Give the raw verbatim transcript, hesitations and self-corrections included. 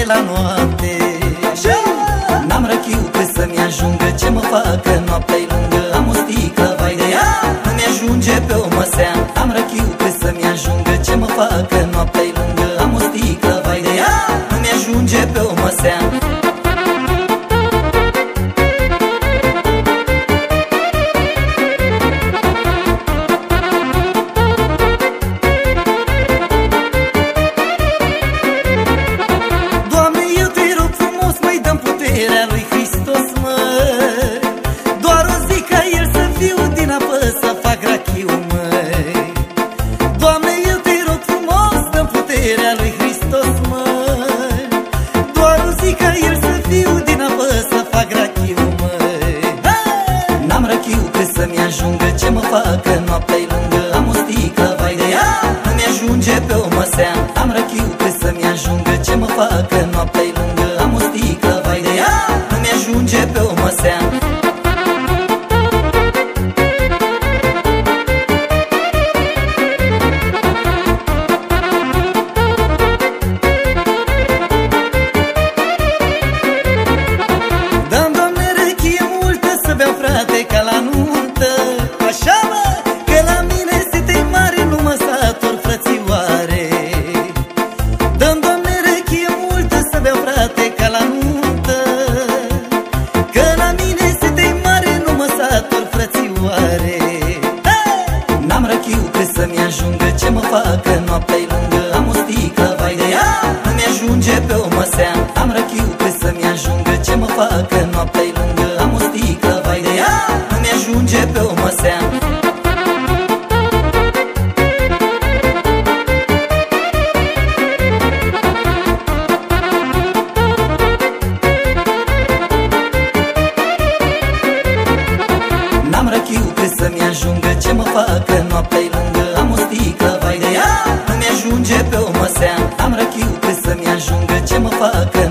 la noapte. N-am răchiu cât să-mi ajungă, ce mă facă noaptea-i lungă. Am o sticlă, vai de ea, nu-mi ajunge pe o măsea. Am răchiu cât să-mi ajungă, ce mă facă noaptea-i lungă. Am o sticlă, vai de ea, nu-mi ajunge pe o măsea. Lui Hristos, măi, doar o zi ca El să fiu din apă să fac rachiu, măi. Doamne, eu te rog frumos, dă-mi puterea lui Hristos, măi, doar o zi ca El să fiu din apă să fac rachiu, măi. N-am răchiu cât să-mi ajungă, ce mă facă noaptea-i lungă. Am o sticlă, vai de ea, nu-mi ajunge pe o măsea. Am răchiu cât să-mi ajungă, ce mă facă noaptea-i lungă. Am o sticlă, vai de ea, nu-mi ajunge pe o măsea. Dă-mi, Doamne, rechie multă să beau, frate, ca la nuntă. Așa, mă, că la mine sete-i mare, nu mă satur, frățioare. Dă-mi, Doamne, rechie multă să beau, frate, ca la nuntă, că la mine sete-i mare, nu mă satur, frățioare. N-am răchiu cât să-mi ajungă, ce mă facă noaptea-i lungă. Am o sticlă, vai de ea, nu-mi ajunge pe o măsea. Am răchiu cât să-mi ajungă, ce mă facă noaptea-i lungă. Am o sticlă, vai de ea, nu-mi ajunge pe o măsea. N-am răchiu cât să-mi ajungă, ce mă facă noaptea-i lungă. Am o sticlă, vai de ea, nu-mi ajunge pe o măsea. Am răchiu cât să-mi ajungă, ce mă facă